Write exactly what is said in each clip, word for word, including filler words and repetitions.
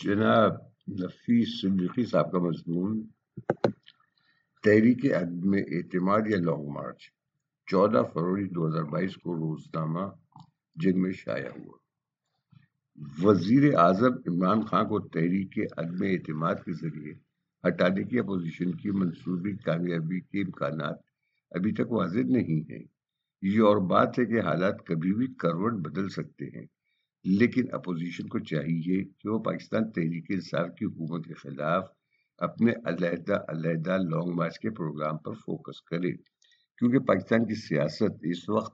جناب نفیس صدیقی صاحب کا مضمون تحریک عدم اعتماد یا لانگ مارچ چودہ فروری دو ہزار بائیس کو روزنامہ جنگ میں شائع ہوا۔ وزیر اعظم عمران خان کو تحریک عدم اعتماد کے ذریعے ہٹانے کی اپوزیشن کی منصوبی کامیابی کے امکانات ابھی تک واضح نہیں ہیں۔ یہ اور بات ہے کہ حالات کبھی بھی کروٹ بدل سکتے ہیں، لیکن اپوزیشن کو چاہیے کہ وہ پاکستان تحریک انصاف کی حکومت کے خلاف اپنے علیحدہ علیحدہ لانگ مارچ کے پروگرام پر فوکس کرے، کیونکہ پاکستان کی سیاست اس وقت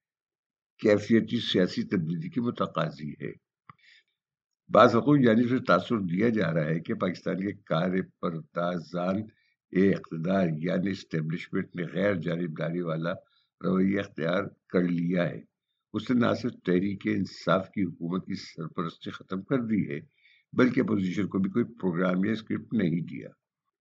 کیفیتی سیاسی تبدیلی کی متقاضی ہے۔ بعض حقوق جانب سے تاثر دیا جا رہا ہے کہ پاکستان کے کار پردازان اقتدار یعنی اسٹیبلشمنٹ نے غیر جانبداری والا رویہ اختیار کر لیا ہے۔ اس نے نہ صرف تحریک انصاف کی حکومت کی سرپرستی ختم کر دی ہے، بلکہ اپوزیشن کو بھی کوئی پروگرام یا اسکرپٹ نہیں دیا۔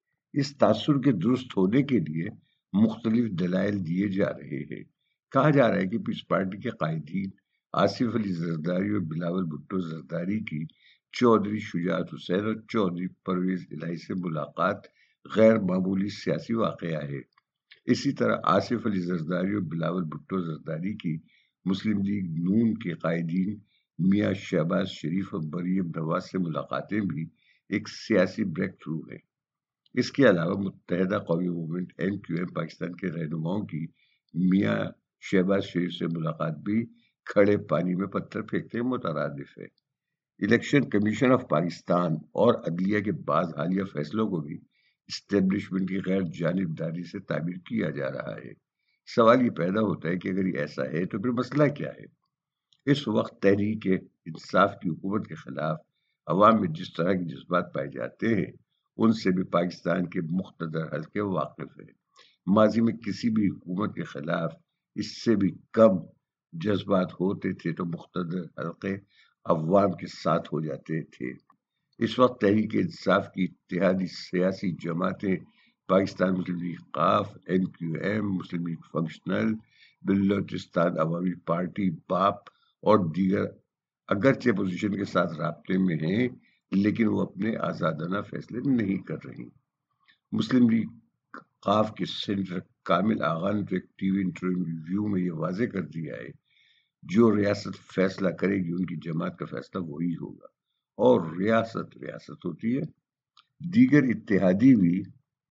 اس تاثر کے درست ہونے کے لیے مختلف دلائل دیے جا رہے ہیں۔ کہا جا رہا ہے کہ پیپلز پارٹی کے قائدین آصف علی زرداری اور بلاول بھٹو زرداری کی چودھری شجاعت حسین اور چودھری پرویز الہی سے ملاقات غیر معمولی سیاسی واقعہ ہے۔ اسی طرح آصف علی زرداری اور بلاول بھٹو زرداری کی مسلم لیگ نون کے قائدین میاں شہباز شریف اور مریم نواز سے ملاقاتیں بھی ایک سیاسی بریک تھرو ہے۔ اس کے علاوہ متحدہ قومی movement M Q M Pakistan کے رہنماؤں کی میاں شہباز شریف سے ملاقات بھی کھڑے پانی میں پتھر پھینکتے مترادف ہے۔ الیکشن کمیشن آف پاکستان اور عدلیہ کے بعض حالیہ فیصلوں کو بھی اسٹیبلشمنٹ کی غیر جانبداری سے تعبیر کیا جا رہا ہے۔ سوال یہ پیدا ہوتا ہے کہ اگر یہ ایسا ہے تو پھر مسئلہ کیا ہے؟ اس وقت تحریک انصاف کی حکومت کے خلاف عوام میں جس طرح کے جذبات پائے جاتے ہیں، ان سے بھی پاکستان کے مقتدر حلقے واقف ہیں۔ ماضی میں کسی بھی حکومت کے خلاف اس سے بھی کم جذبات ہوتے تھے تو مقتدر حلقے عوام کے ساتھ ہو جاتے تھے۔ اس وقت تحریک انصاف کی اتحادی سیاسی جماعتیں پاکستان مسلم لیگ قاف، M Q M, Muslim League functional, Balochistan Awami Party باپ اور دیگر اگرچہ اپوزیشن کے ساتھ رابطے میں ہیں، لیکن وہ اپنے آزادانہ فیصلے نہیں کر رہی۔ مسلم لیگ قاف کے سینیٹر کامل آغا نے تو ایک ٹی وی انٹرویو میں یہ واضح کر دیا ہے، جو ریاست فیصلہ کرے گی ان کی جماعت کا فیصلہ وہی ہوگا، اور ریاست ریاست ہوتی ہے۔ دیگر اتحادی بھی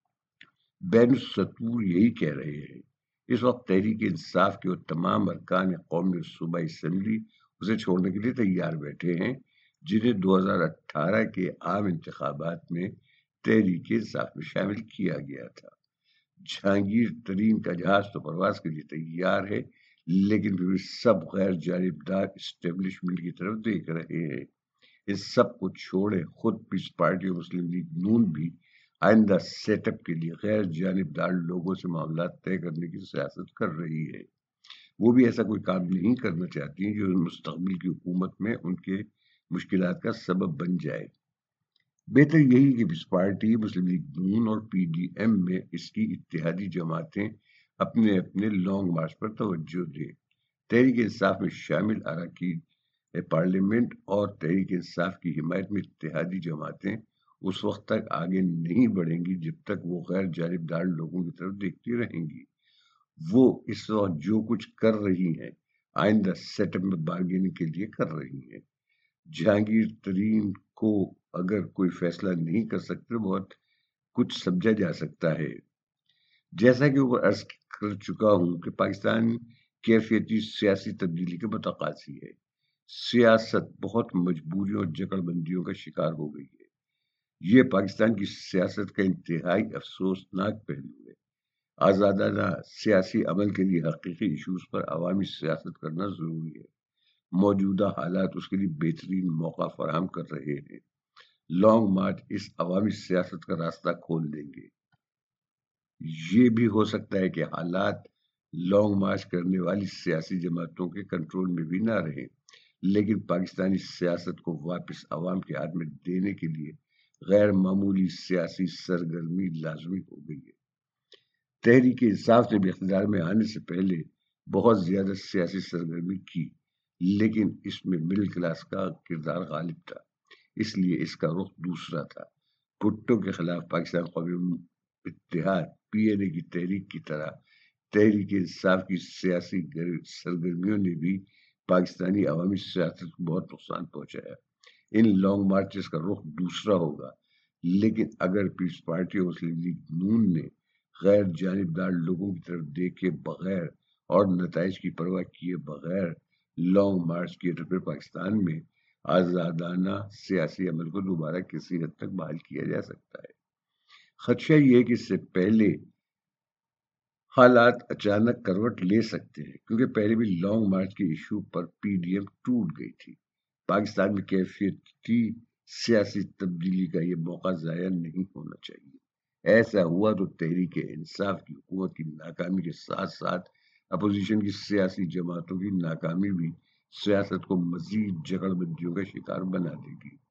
بین السطور یہی کہہ رہے ہیں۔ اس وقت تحریک انصاف کے وہ تمام ارکان قومی اور صوبائی اسمبلی اسے چھوڑنے کے لیے تیار بیٹھے ہیں جنہیں دو ہزار اٹھارہ کے عام انتخابات میں تحریک انصاف میں شامل کیا گیا تھا۔ جہانگیر ترین کا جہاز تو پرواز کے لیے تیار ہے، لیکن پھر بھی سب غیر جانبدار اسٹیبلشمنٹ کی طرف دیکھ رہے ہیں۔ اس سب کو چھوڑے خود پیپلز پارٹی اور مسلم لیگ نون بھی آئندہ سیٹ اپ کے لیے غیر جانبدار لوگوں سے معاملات طے کرنے کی سیاست کر رہی ہے۔ وہ بھی ایسا کوئی کام نہیں کرنا چاہتی جو مستقبل کی حکومت میں ان کے مشکلات کا سبب بن جائے۔ بہتر یہی کہ پیپلز پارٹی، مسلم لیگ نون اور پی ڈی ایم میں اس کی اتحادی جماعتیں اپنے اپنے لانگ مارچ پر توجہ دیں۔ تحریک انصاف میں شامل اراکین پارلیمنٹ اور تحریک انصاف کی حمایت میں اتحادی جماعتیں اس وقت تک آگے نہیں بڑھیں گی جب تک وہ غیر جانبدار لوگوں کی طرف دیکھتی رہیں گی۔ وہ اس وقت جو کچھ کر رہی ہیں آئندہ سیٹ اپ میں بارگیننگ کے لیے کر رہی ہیں۔ جہانگیر ترین کو اگر کوئی فیصلہ نہیں کر سکتے بہت کچھ سمجھا جا سکتا ہے۔ جیسا کہ اوپر عرض کر چکا ہوں کہ پاکستان کیفیتی سیاسی تبدیلی کے متقاضی ہے۔ سیاست بہت مجبوریوں اور جکڑ بندیوں کا شکار ہو گئی ہے۔ یہ پاکستان کی سیاست کا انتہائی افسوسناک پہلو ہے۔ آزادانہ سیاسی عمل کے لیے حقیقی ایشوز پر عوامی سیاست کرنا ضروری ہے۔ موجودہ حالات اس کے لیے بہترین موقع فراہم کر رہے ہیں۔ لانگ مارچ اس عوامی سیاست کا راستہ کھول دیں گے۔ یہ بھی ہو سکتا ہے کہ حالات لانگ مارچ کرنے والی سیاسی جماعتوں کے کنٹرول میں بھی نہ رہیں، لیکن پاکستانی سیاست کو واپس عوام کے ہاتھ میں دینے کے لیے غیر معمولی سیاسی سرگرمی لازمی ہو گئی ہے۔ تحریک انصاف نے بھی اقتدار میں آنے سے پہلے بہت زیادہ سیاسی سرگرمی کی، لیکن اس میں مڈل کلاس کا کردار غالب تھا۔ اس لیے اس کا رخ دوسرا تھا۔ بھٹو کے خلاف پاکستان قومی اتحاد پی این اے کی تحریک کی طرح تحریک انصاف کی سیاسی سرگرمیوں نے بھی پاکستانی عوامی سیاست کو بہت نقصان پہنچایا۔ ان لانگ مارچز کا رخ دوسرا ہوگا، لیکن اگر پیپلز پارٹی اور مسلم لیگ نون نے غیر جانبدار لوگوں کی طرف دیکھے بغیر اور نتائج کی پرواہ کیے بغیر لانگ مارچ کیے تو پھر پاکستان میں آزادانہ سیاسی عمل کو دوبارہ کسی حد تک بحال کیا جا سکتا ہے۔ خدشہ یہ ہے کہ اس سے پہلے حالات اچانک کروٹ لے سکتے ہیں، کیونکہ پہلے بھی لانگ مارچ کے ایشو پر پی ڈی ایم ٹوٹ گئی تھی۔ پاکستان میں کیفیتی سیاسی تبدیلی کا یہ موقع ضائع نہیں ہونا چاہیے۔ ایسا ہوا تو تحریک انصاف کی حکومت کی ناکامی کے ساتھ ساتھ اپوزیشن کی سیاسی جماعتوں کی ناکامی بھی سیاست کو مزید جگڑ بندیوں کا شکار بنا دے گی۔